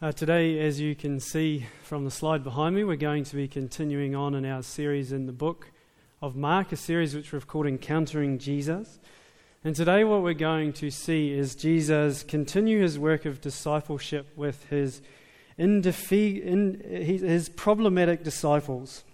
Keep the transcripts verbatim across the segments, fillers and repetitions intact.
Uh, today, as you can see from the slide behind me, we're going to be continuing on in our series in the book of Mark, a series which we've called Encountering Jesus. And today what we're going to see is Jesus continue his work of discipleship with his, indefe- in, his problematic disciples.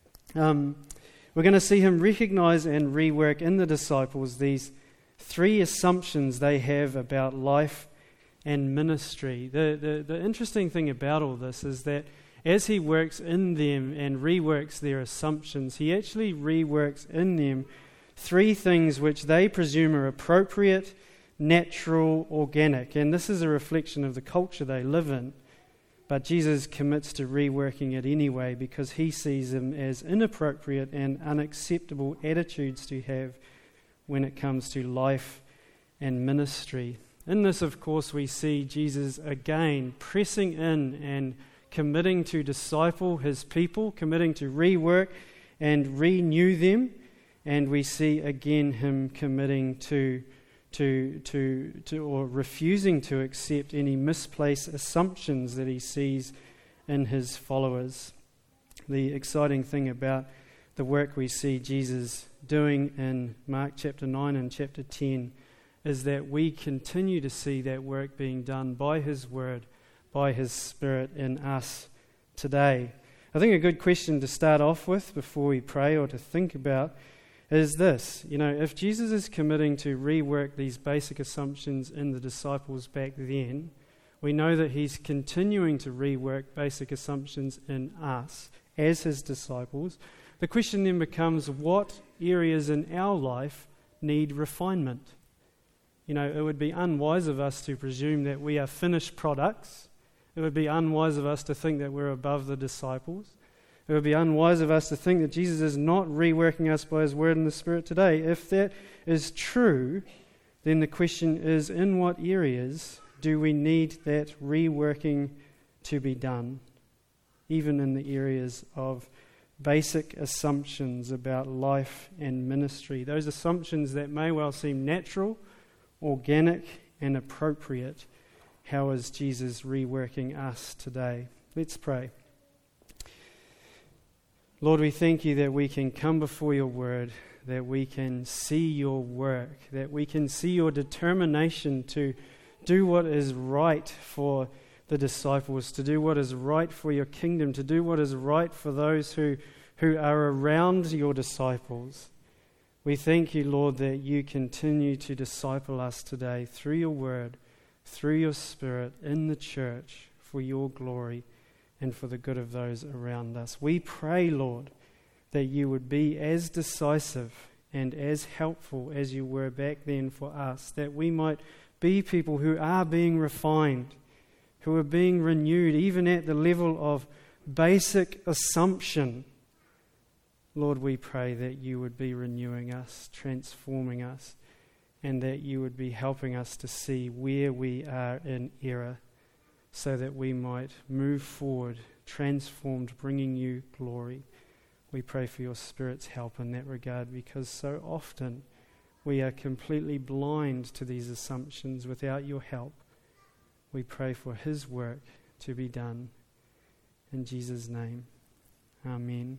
Um, we're going to see him recognize and rework in the disciples these three assumptions they have about life and ministry. The, the the interesting thing about all this is that as he works in them and reworks their assumptions, he actually reworks in them three things which they presume are appropriate, natural, organic. And this is a reflection of the culture they live in. But Jesus commits to reworking it anyway because he sees them as inappropriate and unacceptable attitudes to have when it comes to life and ministry. In this, of course, we see Jesus again pressing in and committing to disciple his people, committing to rework and renew them, and we see again him committing to, to, to, to or refusing to accept any misplaced assumptions that he sees in his followers. The exciting thing about the work we see Jesus doing in Mark chapter nine and chapter ten is that we continue to see that work being done by his word, by his Spirit in us today. I think a good question to start off with before we pray or to think about is this. You know, if Jesus is committing to rework these basic assumptions in the disciples back then, we know that he's continuing to rework basic assumptions in us as his disciples. The question then becomes, what areas in our life need refinement? You know, it would be unwise of us to presume that we are finished products. It would be unwise of us to think that we're above the disciples. It would be unwise of us to think that Jesus is not reworking us by his word and the Spirit today. If that is true, then the question is, in what areas do we need that reworking to be done? Even in the areas of basic assumptions about life and ministry. Those assumptions that may well seem natural, organic and appropriate. How is Jesus reworking us today? Let's pray. Lord, we thank you that we can come before your word, that we can see your work, that we can see your determination to do what is right for the disciples, to do what is right for your kingdom, to do what is right for those who, who are around your disciples. We thank you, Lord, that you continue to disciple us today through your word, through your Spirit, in the church, for your glory and for the good of those around us. We pray, Lord, that you would be as decisive and as helpful as you were back then for us, that we might be people who are being refined, who are being renewed, even at the level of basic assumption. Lord, we pray that you would be renewing us, transforming us, and that you would be helping us to see where we are in error so that we might move forward, transformed, bringing you glory. We pray for your Spirit's help in that regard because so often we are completely blind to these assumptions without your help. We pray for his work to be done. In Jesus' name, amen.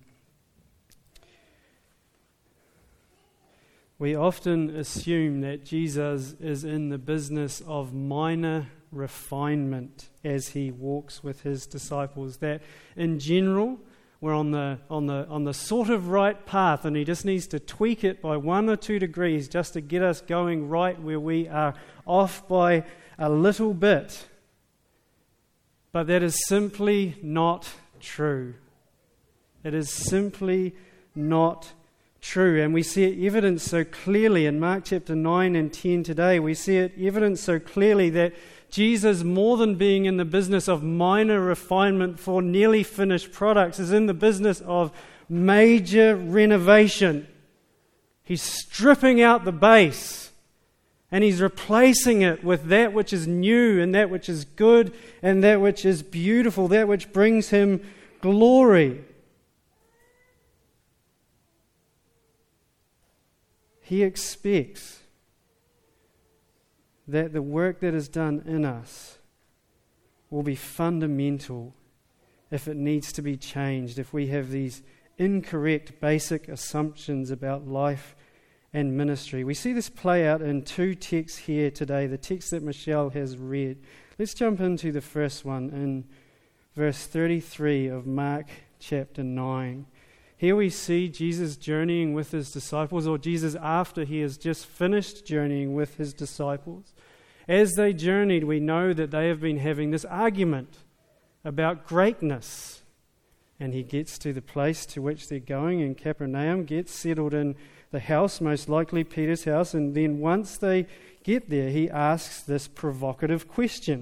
We often assume that Jesus is in the business of minor refinement as he walks with his disciples, that in general we're on the on the on the sort of right path and he just needs to tweak it by one or two degrees just to get us going right where we are off by a little bit. But that is simply not true. It is simply not true, and we see it evidenced so clearly in Mark chapter nine and ten today. We see it evidenced so clearly that Jesus, more than being in the business of minor refinement for nearly finished products, is in the business of major renovation. He's stripping out the base and he's replacing it with that which is new and that which is good and that which is beautiful, that which brings him glory. He expects that the work that is done in us will be fundamental if it needs to be changed, if we have these incorrect basic assumptions about life and ministry. We see this play out in two texts here today, the text that Michelle has read. Let's jump into the first one in verse thirty-three of Mark chapter nine. Here we see Jesus journeying with his disciples, or Jesus after he has just finished journeying with his disciples. As they journeyed, we know that they have been having this argument about greatness. And he gets to the place to which they're going in Capernaum, gets settled in the house, most likely Peter's house, and then once they get there, he asks this provocative question.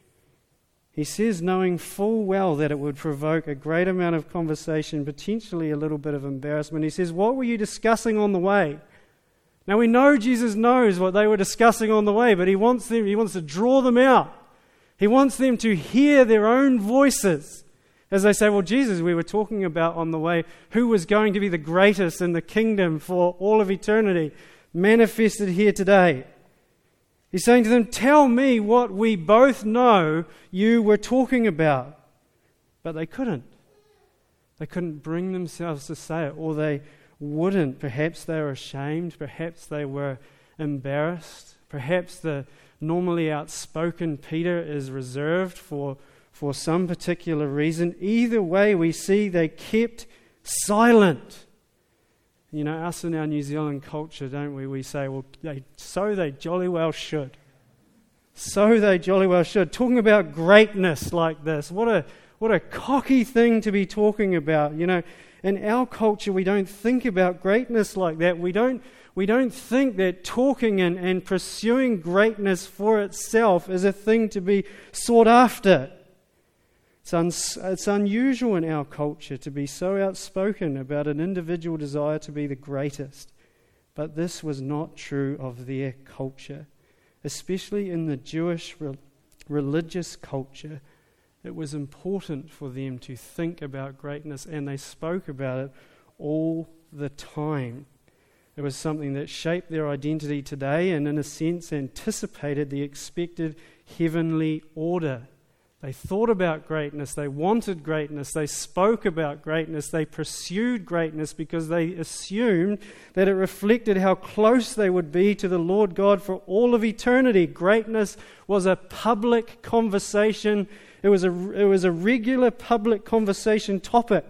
He says, knowing full well that it would provoke a great amount of conversation, potentially a little bit of embarrassment, he says, what were you discussing on the way? Now we know Jesus knows what they were discussing on the way, but he wants them, he wants to draw them out. He wants them to hear their own voices. As they say, well, Jesus, we were talking about on the way who was going to be the greatest in the kingdom for all of eternity, manifested here today. He's saying to them, tell me what we both know you were talking about. But they couldn't. They couldn't bring themselves to say it, or they wouldn't. Perhaps they were ashamed. Perhaps they were embarrassed. Perhaps the normally outspoken Peter is reserved for for some particular reason. Either way, we see they kept silent. You know, us in our New Zealand culture, don't we? We say, well, they, so they jolly well should. So they jolly well should. Talking about greatness like this, what a what a cocky thing to be talking about. You know, in our culture, we don't think about greatness like that. We don't we don't think that talking and, and pursuing greatness for itself is a thing to be sought after. It's, un, it's unusual in our culture to be so outspoken about an individual desire to be the greatest. But this was not true of their culture. Especially in the Jewish re- religious culture, it was important for them to think about greatness, and they spoke about it all the time. It was something that shaped their identity today and, in a sense, anticipated the expected heavenly order. They thought about greatness, they wanted greatness, they spoke about greatness, they pursued greatness because they assumed that it reflected how close they would be to the Lord God for all of eternity. Greatness was a public conversation. It was a, it was a regular public conversation topic.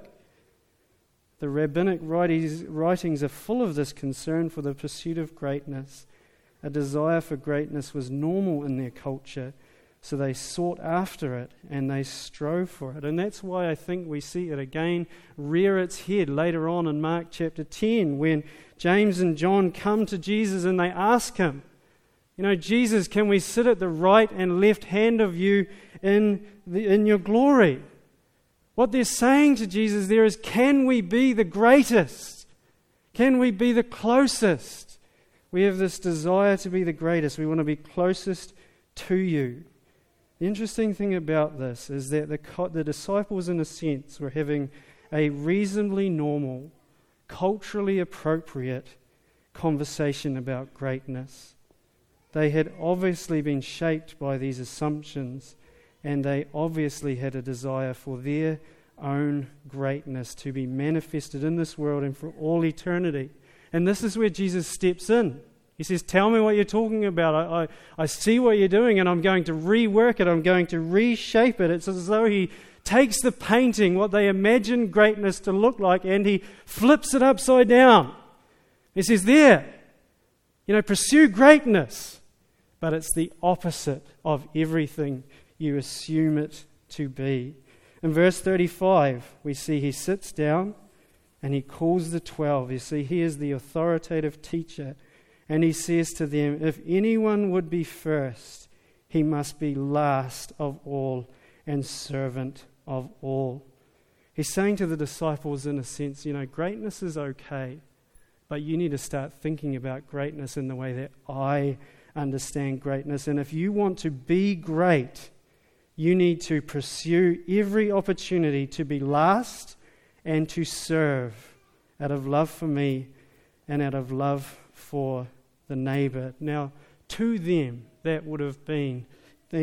The rabbinic writings are full of this concern for the pursuit of greatness. A desire for greatness was normal in their culture. So they sought after it and they strove for it. And that's why I think we see it again rear its head later on in Mark chapter ten, when James and John come to Jesus and they ask him, you know, Jesus, can we sit at the right and left hand of you in the, in your glory? What they're saying to Jesus there is, can we be the greatest? Can we be the closest? We have this desire to be the greatest. We want to be closest to you. The interesting thing about this is that the, the disciples, in a sense, were having a reasonably normal, culturally appropriate conversation about greatness. They had obviously been shaped by these assumptions, and they obviously had a desire for their own greatness to be manifested in this world and for all eternity. And this is where Jesus steps in. He says, tell me what you're talking about. I, I, I see what you're doing, and I'm going to rework it. I'm going to reshape it. It's as though he takes the painting, what they imagine greatness to look like, and he flips it upside down. He says, there, you know, pursue greatness. But it's the opposite of everything you assume it to be. In verse thirty-five, we see he sits down and he calls the twelve. You see, he is the authoritative teacher. And he says to them, if anyone would be first, he must be last of all and servant of all. He's saying to the disciples, in a sense, you know, greatness is okay, but you need to start thinking about greatness in the way that I understand greatness. And if you want to be great, you need to pursue every opportunity to be last and to serve out of love for me and out of love for the neighbor. Now, to them, that would have been the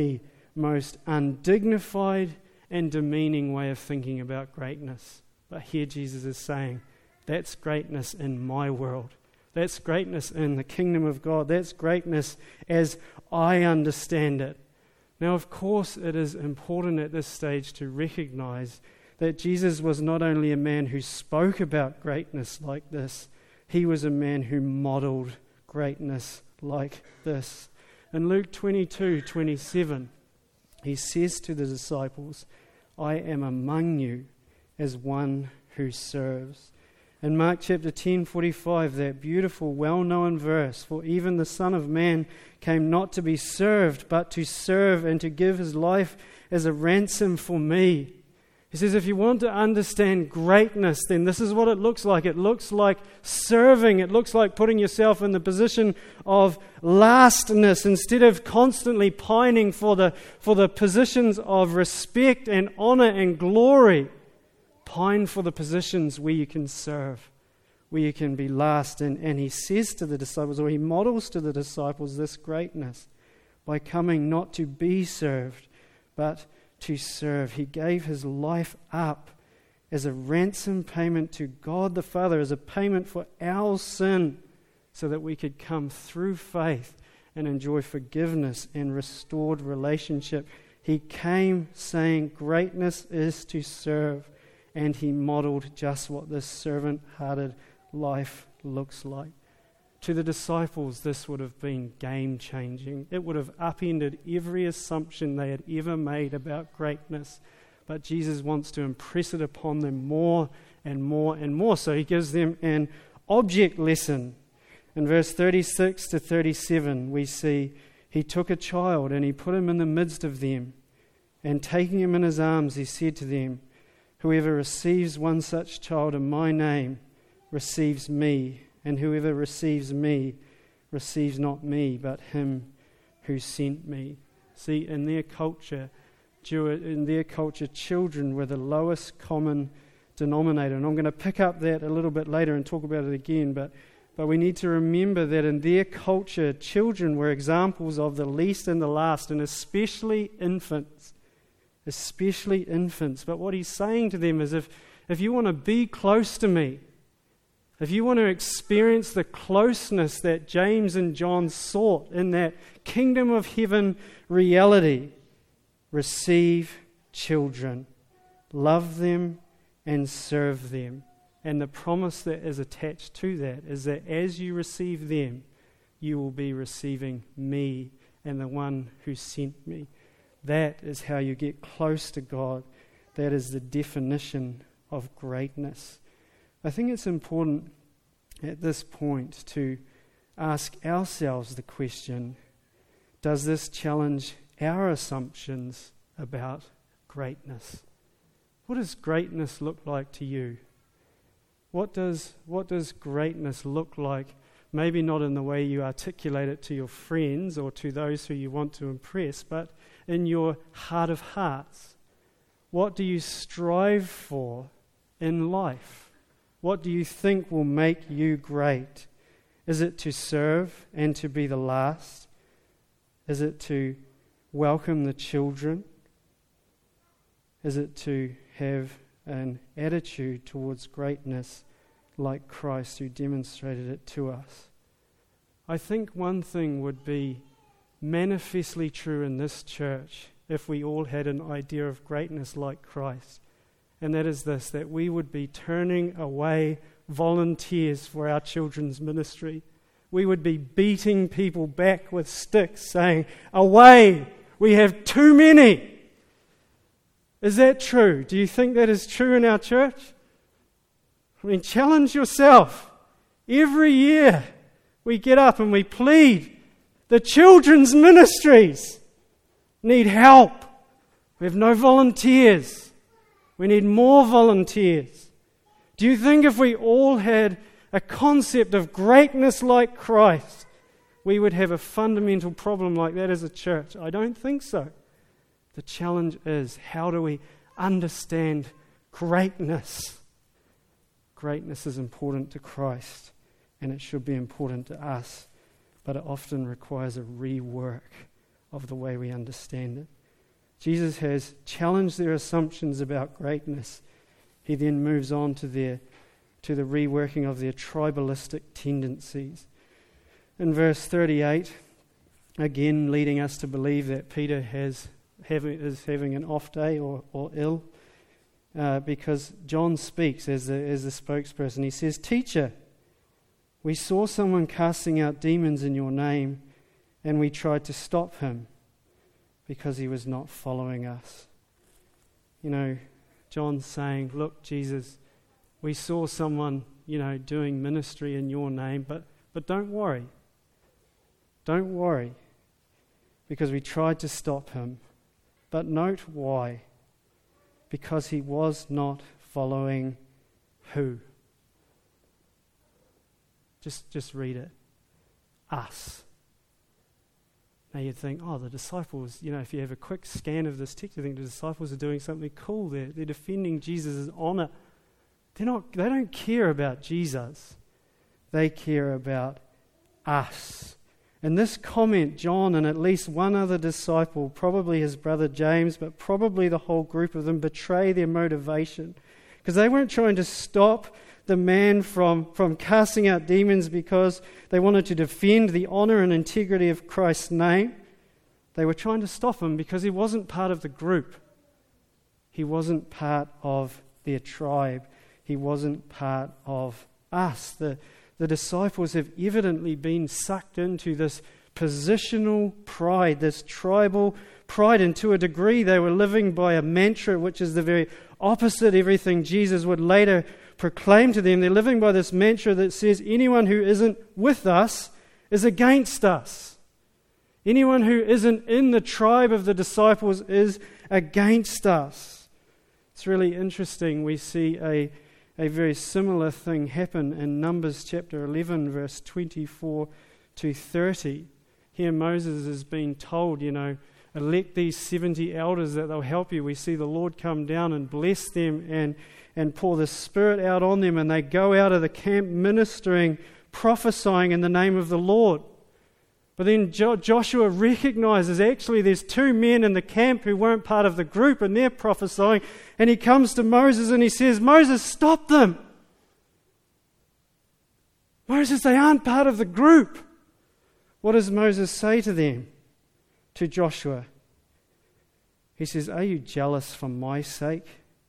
most undignified and demeaning way of thinking about greatness. But here Jesus is saying, that's greatness in my world. That's greatness in the kingdom of God. That's greatness as I understand it. Now, of course, it is important at this stage to recognize that Jesus was not only a man who spoke about greatness like this, he was a man who modeled greatness like this. In Luke twenty-two twenty-seven, he says to the disciples, I am among you as one who serves. In Mark chapter ten forty-five, that beautiful, well-known verse, for even the Son of Man came not to be served, but to serve and to give his life as a ransom for me. He says, if you want to understand greatness, then this is what it looks like. It looks like serving. It looks like putting yourself in the position of lastness instead of constantly pining for the, for the positions of respect and honor and glory. Pine for the positions where you can serve, where you can be last. And, and he says to the disciples, or he models to the disciples this greatness by coming not to be served, but to serve. He gave his life up as a ransom payment to God the Father, as a payment for our sin, so that we could come through faith and enjoy forgiveness and restored relationship. He came saying greatness is to serve, and he modeled just what this servant-hearted life looks like. To the disciples, this would have been game-changing. It would have upended every assumption they had ever made about greatness. But Jesus wants to impress it upon them more and more and more. So he gives them an object lesson. In verse thirty-six to thirty-seven, we see, he took a child and he put him in the midst of them. And taking him in his arms, he said to them, whoever receives one such child in my name receives me. And whoever receives me receives not me, but him who sent me. See, in their culture, in their culture, children were the lowest common denominator. And I'm going to pick up that a little bit later and talk about it again. But, but we need to remember that in their culture, children were examples of the least and the last, and especially infants. Especially infants. But what he's saying to them is, if, if you want to be close to me, if you want to experience the closeness that James and John sought in that kingdom of heaven reality, receive children, love them and serve them. And the promise that is attached to that is that as you receive them, you will be receiving me and the one who sent me. That is how you get close to God. That is the definition of greatness. I think it's important at this point to ask ourselves the question, does this challenge our assumptions about greatness? What does greatness look like to you? What does, what does greatness look like? Maybe not in the way you articulate it to your friends or to those who you want to impress, but in your heart of hearts. What do you strive for in life? What do you think will make you great? Is it to serve and to be the last? Is it to welcome the children? Is it to have an attitude towards greatness like Christ who demonstrated it to us? I think one thing would be manifestly true in this church if we all had an idea of greatness like Christ. And that is this, that we would be turning away volunteers for our children's ministry. We would be beating people back with sticks, saying, away, we have too many. Is that true? Do you think that is true in our church? I mean, challenge yourself. Every year we get up and we plead. The children's ministries need help. We have no volunteers. We need more volunteers. Do you think if we all had a concept of greatness like Christ, we would have a fundamental problem like that as a church? I don't think so. The challenge is, how do we understand greatness? Greatness is important to Christ, and it should be important to us, but it often requires a rework of the way we understand it. Jesus has challenged their assumptions about greatness. He then moves on to their to the reworking of their tribalistic tendencies. In verse thirty-eight, again leading us to believe that Peter has having, is having an off day or, or ill, uh, because John speaks as the, as the spokesperson. He says, "Teacher, we saw someone casting out demons in your name, and we tried to stop him because he was not following us." You know, John's saying, look, Jesus, we saw someone, you know, doing ministry in your name, but, but don't worry. Don't worry, because we tried to stop him. But note why. Because he was not following who? Just, just read it. Us. Now you'd think, oh, the disciples, you know, if you have a quick scan of this text, you think the disciples are doing something cool. They're, they're defending Jesus' honor. They're not, they don't care about Jesus. They care about us. In this comment, John and at least one other disciple, probably his brother James, but probably the whole group of them, betray their motivation. Because they weren't trying to stop the man from, from casting out demons because they wanted to defend the honor and integrity of Christ's name. They were trying to stop him because he wasn't part of the group. He wasn't part of their tribe. He wasn't part of us. The, the disciples have evidently been sucked into this positional pride, this tribal pride, and to a degree they were living by a mantra which is the very opposite of everything Jesus would later proclaim to them. They're living by this mantra that says anyone who isn't with us is against us. Anyone who isn't in the tribe of the disciples is against us. It's really interesting. We see a, a very similar thing happen in Numbers chapter eleven, verse twenty-four to thirty. Here Moses has been told, you know, elect these seventy elders that they'll help you. We see the Lord come down and bless them and and pour the Spirit out on them, and they go out of the camp ministering, prophesying in the name of the Lord. But then jo- Joshua recognizes actually there's two men in the camp who weren't part of the group, and they're prophesying, and he comes to Moses and he says, "Moses, stop them. Moses, they aren't part of the group." What does Moses say to them, to Joshua? He says, "Are you jealous for my sake?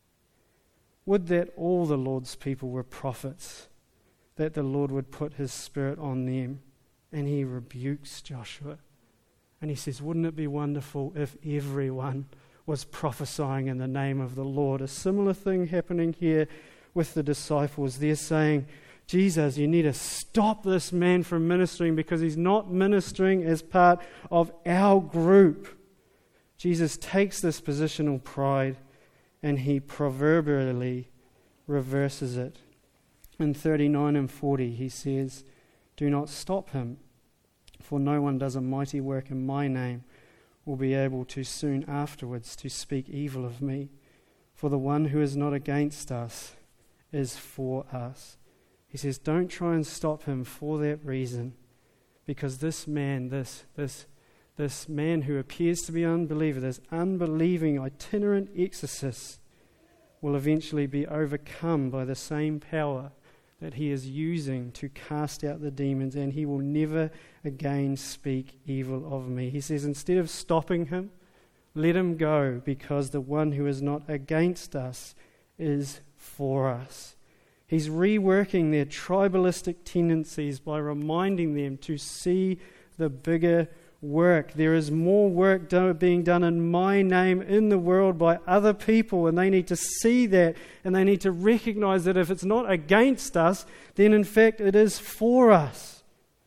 Would that all the Lord's people were prophets, that the Lord would put his Spirit on them." And he rebukes Joshua. And he says, wouldn't it be wonderful if everyone was prophesying in the name of the Lord? A similar thing happening here with the disciples. They're saying, Jesus, you need to stop this man from ministering because he's not ministering as part of our group. Jesus takes this positional pride and he proverbially reverses it. In thirty-nine and forty, he says, "Do not stop him, for no one does a mighty work in my name will be able to soon afterwards to speak evil of me. For the one who is not against us is for us." He says, don't try and stop him for that reason, because this man, this this this man who appears to be an unbeliever, this unbelieving itinerant exorcist, will eventually be overcome by the same power that he is using to cast out the demons, and he will never again speak evil of me. He says, instead of stopping him, let him go, because the one who is not against us is for us. He's reworking their tribalistic tendencies by reminding them to see the bigger work. There is more work do- being done in my name in the world by other people, and they need to see that, and they need to recognize that if it's not against us, then in fact it is for us.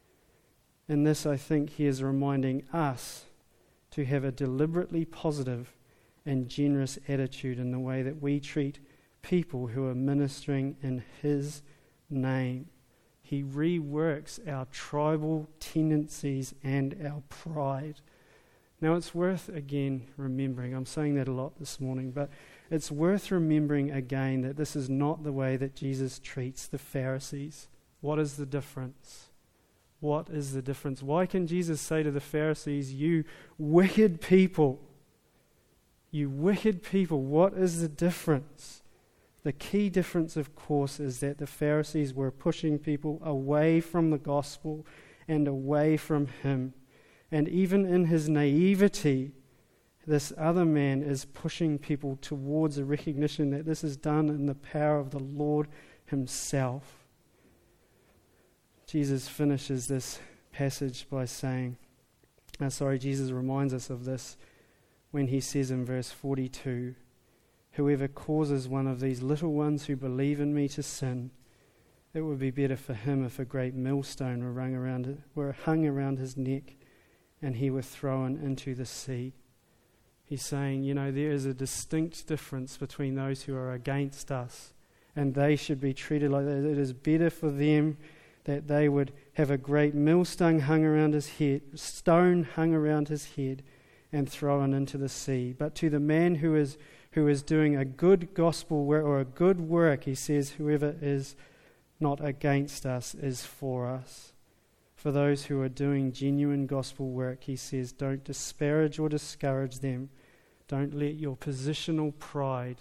And this, I think, he is reminding us to have a deliberately positive and generous attitude in the way that we treat people who are ministering in his name. He reworks our tribal tendencies and our pride. Now it's worth, again, remembering, I'm saying that a lot this morning, but it's worth remembering again that this is not the way that Jesus treats the Pharisees. What is the difference? What is the difference? Why can Jesus say to the Pharisees, you wicked people? you wicked people, what is the difference? The key difference, of course, is that the Pharisees were pushing people away from the gospel and away from him. And even in his naivety, this other man is pushing people towards a recognition that this is done in the power of the Lord himself. Jesus finishes this passage by saying, uh, sorry, Jesus reminds us of this when he says in verse forty-two, whoever causes one of these little ones who believe in me to sin, it would be better for him if a great millstone were hung around, were hung around his neck and he were thrown into the sea. He's saying, you know, there is a distinct difference between those who are against us, and they should be treated like that. It is better for them that they would have a great millstone hung around his head, stone hung around his head, and thrown into the sea. But to the man who is who is doing a good gospel work or a good work, he says, whoever is not against us is for us. For those who are doing genuine gospel work, he says, don't disparage or discourage them. Don't let your positional pride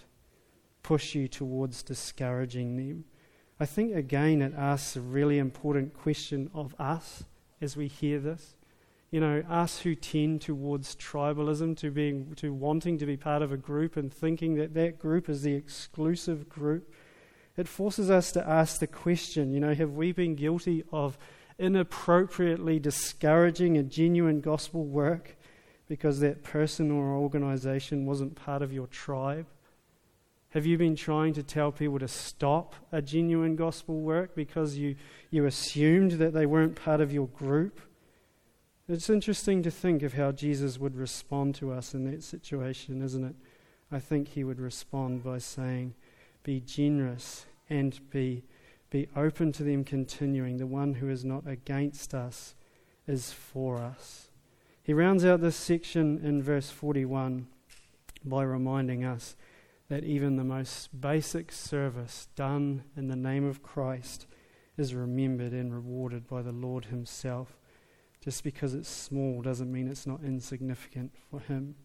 push you towards discouraging them. I think, again, it asks a really important question of us as we hear this. You know, us who tend towards tribalism, to being, to wanting to be part of a group and thinking that that group is the exclusive group. It forces us to ask the question, you know, have we been guilty of inappropriately discouraging a genuine gospel work because that person or organization wasn't part of your tribe? Have you been trying to tell people to stop a genuine gospel work because you, you assumed that they weren't part of your group? It's interesting to think of how Jesus would respond to us in that situation, isn't it? I think he would respond by saying, be generous and be Be open to them continuing. The one who is not against us is for us. He rounds out this section in verse forty-one by reminding us that even the most basic service done in the name of Christ is remembered and rewarded by the Lord himself. Just because it's small doesn't mean it's not insignificant for him.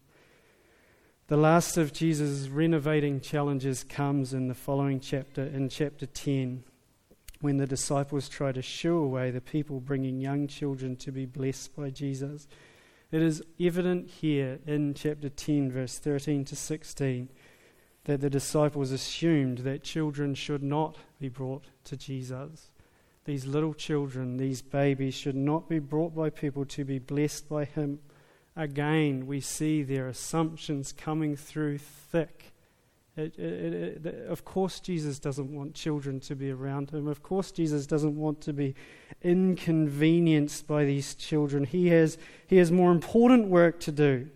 The last of Jesus' renovating challenges comes in the following chapter, in chapter ten. When the disciples try to shoo away the people bringing young children to be blessed by Jesus. It is evident here in chapter ten, verse thirteen to sixteen, that the disciples assumed that children should not be brought to Jesus. These little children, these babies, should not be brought by people to be blessed by him. Again, we see their assumptions coming through thick. It, it, it, it, of course Jesus doesn't want children to be around him. Of course Jesus doesn't want to be inconvenienced by these children. He has, he has more important work to do.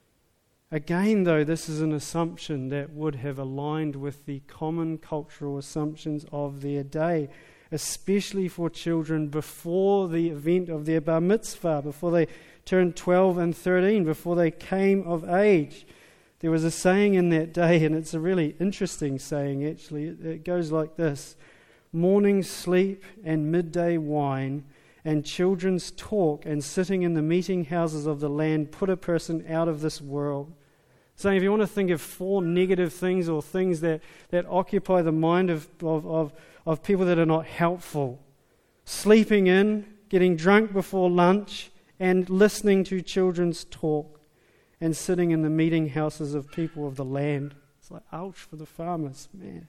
Again, though, this is an assumption that would have aligned with the common cultural assumptions of their day, especially for children before the event of their bar mitzvah, before they turned twelve and thirteen, before they came of age. There was a saying in that day, and it's a really interesting saying actually. It, it goes like this: morning sleep and midday wine and children's talk and sitting in the meeting houses of the land put a person out of this world. Saying if you want to think of four negative things or things that, that occupy the mind of, of, of, of people that are not helpful: sleeping in, getting drunk before lunch, and listening to children's talk. And sitting in the meeting houses of people of the land. It's like, ouch for the farmers, man.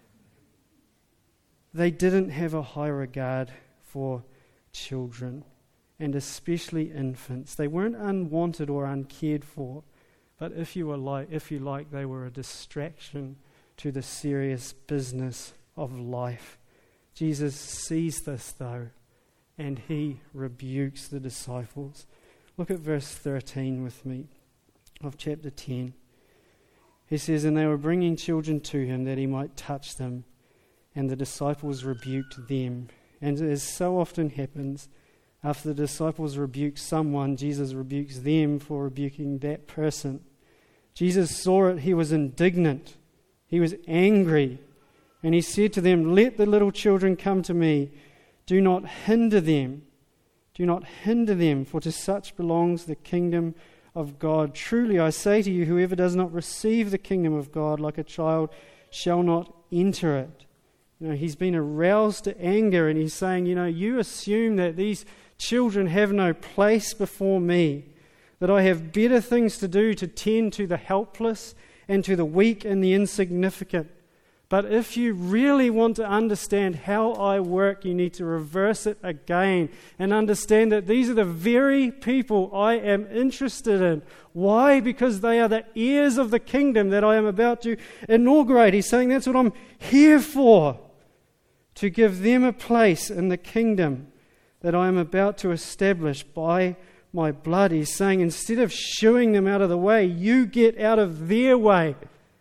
They didn't have a high regard for children, and especially infants. They weren't unwanted or uncared for, but if you were like, if you like, they were a distraction to the serious business of life. Jesus sees this, though, and he rebukes the disciples. Look at verse thirteen with me of chapter ten. He says, and they were bringing children to him that he might touch them, and the disciples rebuked them. And as so often happens, after the disciples rebuke someone, Jesus rebukes them for rebuking that person. Jesus saw it, he was indignant, he was angry, and he said to them, let the little children come to me, do not hinder them, do not hinder them, for to such belongs the kingdom of God. Truly I say to you, whoever does not receive the kingdom of God like a child shall not enter it. You know, he's been aroused to anger, and he's saying, you know, you assume that these children have no place before me, that I have better things to do to tend to the helpless and to the weak and the insignificant. But if you really want to understand how I work, you need to reverse it again and understand that these are the very people I am interested in. Why? Because they are the heirs of the kingdom that I am about to inaugurate. He's saying that's what I'm here for, to give them a place in the kingdom that I am about to establish by my blood. He's saying instead of shooing them out of the way, you get out of their way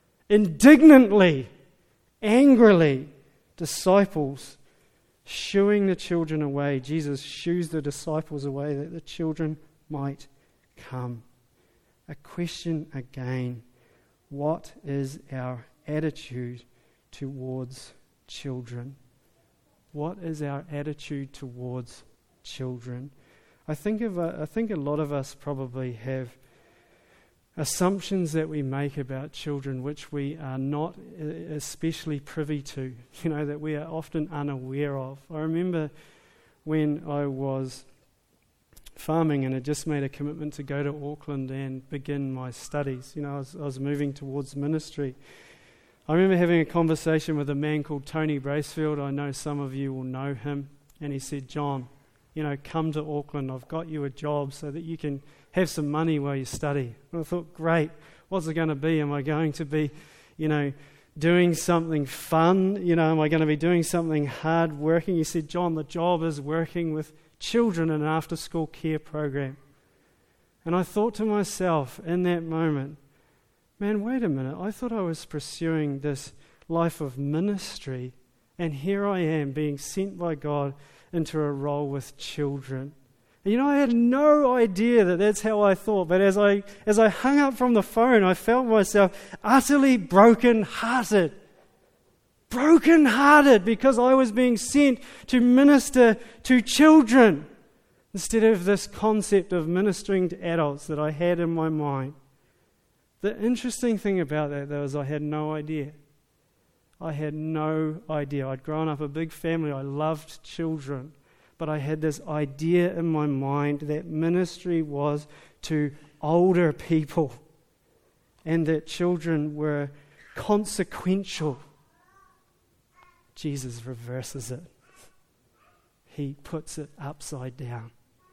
indignantly. Angrily, disciples shooing the children away. Jesus shoos the disciples away that the children might come. A question again, what is our attitude towards children? What is our attitude towards children? I think of a, I think a lot of us probably have assumptions that we make about children which we are not especially privy to, you know, that we are often unaware of. I remember when I was farming and had just made a commitment to go to Auckland and begin my studies. You know, I was, I was moving towards ministry. I remember having a conversation with a man called Tony Bracefield. I know some of you will know him. And he said, John, you know, come to Auckland. I've got you a job so that you can have some money while you study. And I thought, great, what's it going to be? Am I going to be, you know, doing something fun? You know, am I going to be doing something hard working? He said, John, the job is working with children in an after-school care program. And I thought to myself in that moment, man, wait a minute, I thought I was pursuing this life of ministry, and here I am being sent by God into a role with children. You know, I had no idea that that's how I thought, but as I as I hung up from the phone, I felt myself utterly broken-hearted. Broken-hearted because I was being sent to minister to children instead of this concept of ministering to adults that I had in my mind. The interesting thing about that, though, is I had no idea. I had no idea. I'd grown up a big family. I loved children. But I had this idea in my mind that ministry was to older people and that children were consequential. Jesus reverses it. He puts it upside down.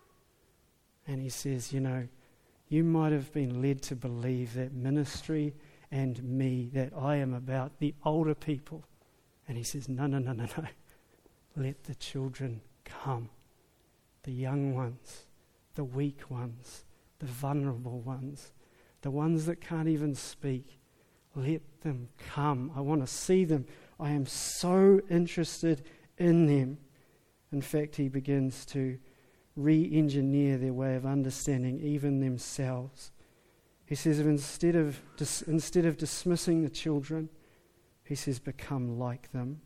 And he says, you know, you might have been led to believe that ministry and me, that I am about the older people. And he says, no, no, no, no, no. Let the children come, the young ones, the weak ones, the vulnerable ones, the ones that can't even speak. Let them come. I want to see them. I am so interested in them. In fact, he begins to re-engineer their way of understanding even themselves. He says, instead of dis- instead of dismissing the children, he says, become like them.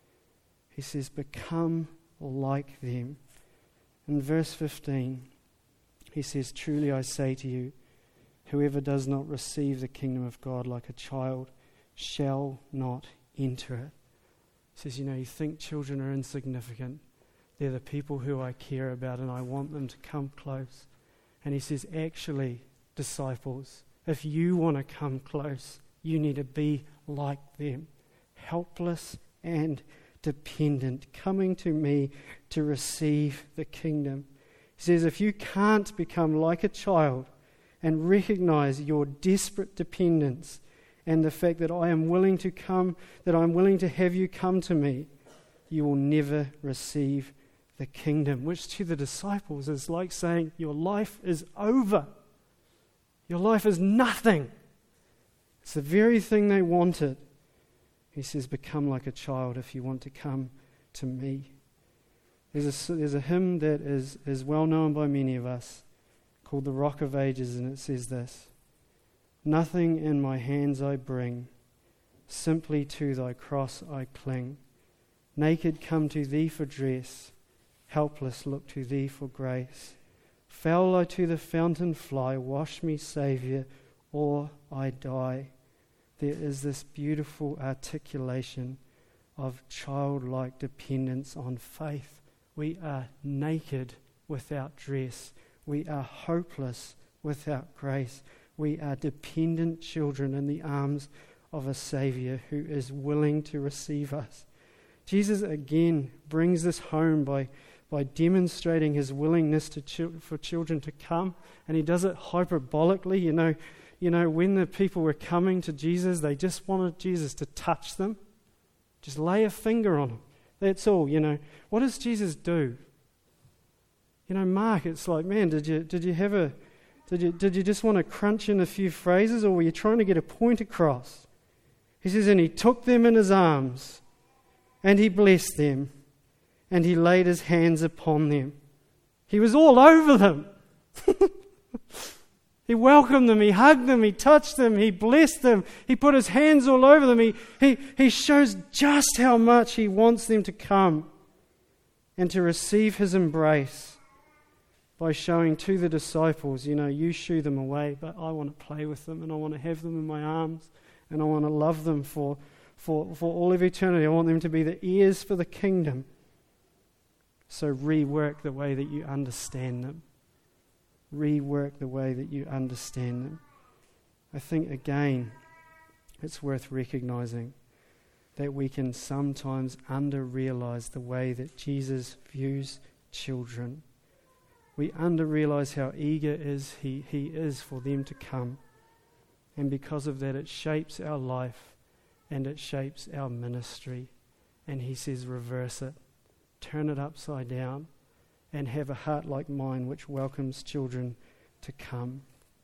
He says, become like them. In verse fifteen, he says, truly I say to you, whoever does not receive the kingdom of God like a child shall not enter it. He says, you know, you think children are insignificant. They're the people who I care about and I want them to come close. And he says, actually, disciples, if you want to come close, you need to be like them, helpless and dependent, coming to me to receive the kingdom. He says, if you can't become like a child and recognize your desperate dependence and the fact that I am willing to come, that I'm willing to have you come to me, you will never receive the kingdom, which to the disciples is like saying, your life is over. Your life is nothing. It's the very thing they wanted. He says, become like a child if you want to come to me. There's a, there's a hymn that is, is well known by many of us called The Rock of Ages, and it says this: nothing in my hands I bring, simply to thy cross I cling. Naked come to thee for dress, helpless look to thee for grace. Foul I to the fountain fly, wash me, Saviour, or I die. There is this beautiful articulation of childlike dependence on faith. We are naked without dress. We are hopeless without grace. We are dependent children in the arms of a Saviour who is willing to receive us. Jesus again brings this home by, by demonstrating his willingness to ch- for children to come, and he does it hyperbolically. You know, you know, when the people were coming to Jesus, they just wanted Jesus to touch them. Just lay a finger on them. That's all, you know. What does Jesus do? You know, Mark, it's like, man, did you did you have a did you did you just want to crunch in a few phrases, or were you trying to get a point across? He says, and he took them in his arms, and he blessed them, and he laid his hands upon them. He was all over them. He welcomed them, he hugged them, he touched them, he blessed them, he put his hands all over them. He, he, he shows just how much he wants them to come and to receive his embrace by showing to the disciples, you know, you shoo them away, but I want to play with them and I want to have them in my arms and I want to love them for, for, for all of eternity. I want them to be the ears for the kingdom. So rework the way that you understand them. Rework the way that you understand them. I think, again, it's worth recognizing that we can sometimes under-realize the way that Jesus views children. We under-realize how eager is he, he is for them to come. And because of that, it shapes our life and it shapes our ministry. And he says, reverse it. Turn it upside down. And have a heart like mine which welcomes children to come.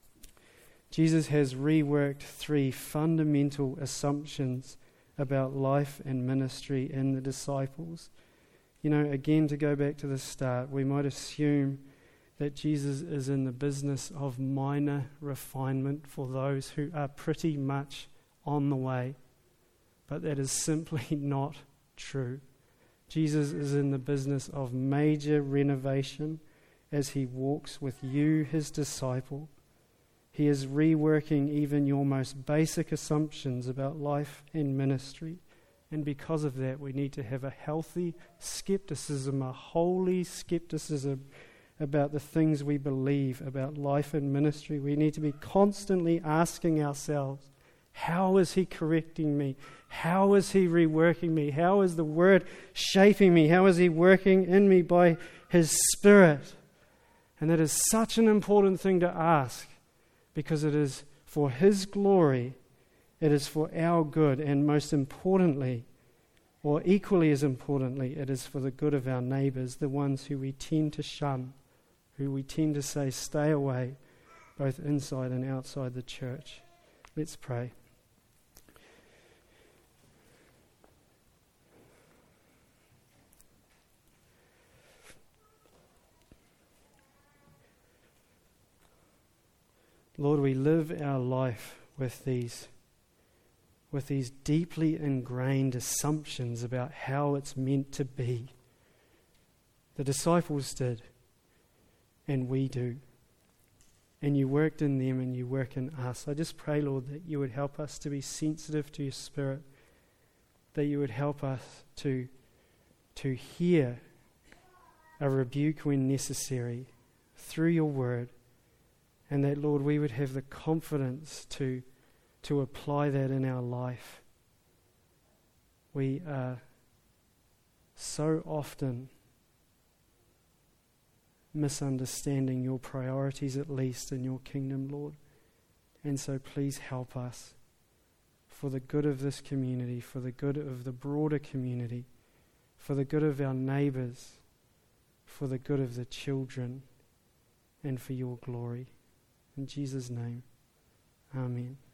Jesus has reworked three fundamental assumptions about life and ministry in the disciples. You know, again, to go back to the start, we might assume that Jesus is in the business of minor refinement for those who are pretty much on the way. But that is simply not true. Jesus is in the business of major renovation as he walks with you, his disciple. He is reworking even your most basic assumptions about life and ministry. And because of that, we need to have a healthy skepticism, a holy skepticism about the things we believe about life and ministry. We need to be constantly asking ourselves, how is he correcting me? How is he reworking me? How is the word shaping me? How is he working in me by his Spirit? And that is such an important thing to ask, because it is for his glory, it is for our good, and most importantly, or equally as importantly, it is for the good of our neighbours, the ones who we tend to shun, who we tend to say stay away, both inside and outside the church. Let's pray. Lord, we live our life with these, with these deeply ingrained assumptions about how it's meant to be. The disciples did, and we do. And you worked in them and you work in us. I just pray, Lord, that you would help us to be sensitive to your Spirit, that you would help us to, to hear a rebuke when necessary through your word. And that, Lord, we would have the confidence to, to apply that in our life. We are so often misunderstanding your priorities, at least in your kingdom, Lord. And so please help us for the good of this community, for the good of the broader community, for the good of our neighbours, for the good of the children, and for your glory. In Jesus' name, amen.